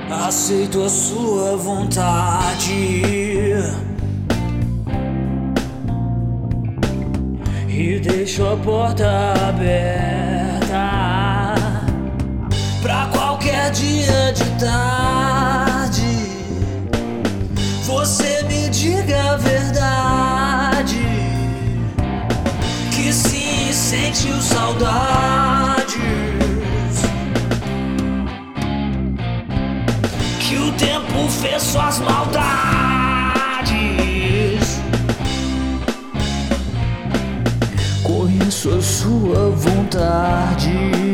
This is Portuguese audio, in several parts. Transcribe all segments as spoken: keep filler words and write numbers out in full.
Aceito a sua vontade e deixo a porta aberta pra qualquer dia de tarde você me diga a verdade, que sim, sentiu saudades, que o tempo fez suas maldades. Conheço a sua vontade,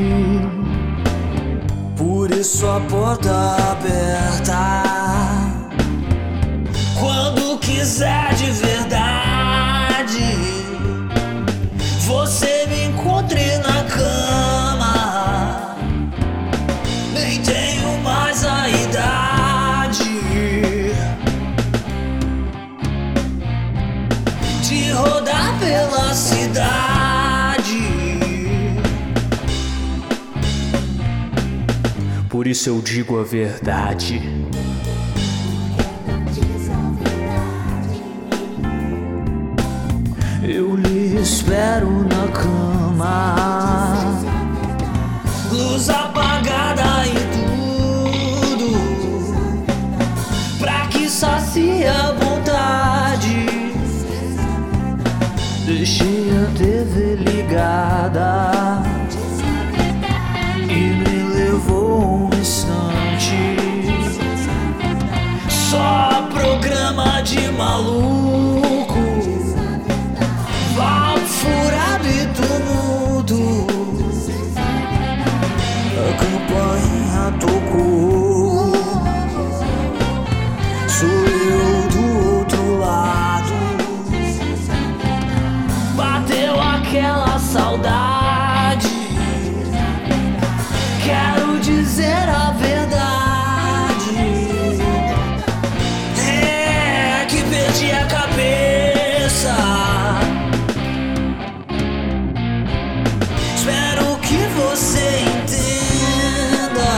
por isso a porta aberta. Quando quiser de verdade, você me encontre na cama. Nem tenho mais a idade de rodar pela cidade. Por isso eu digo a verdade. Eu lhe espero na cama, luz apagada e tudo, pra que sacie a vontade. Deixei a T V ligada e me levou um instante. Só programa de maluco, val furado e tumulto. A campainha tocou, sou eu do outro lado. Bateu aquela saudade, quero dizer a verdade. É que perdi a cabeça. Espero que você entenda.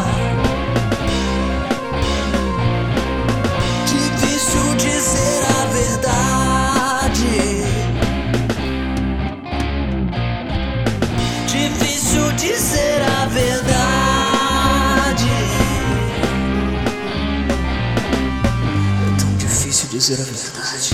Difícil dizer a verdade. Difícil dizer a verdade. É tão difícil dizer a verdade.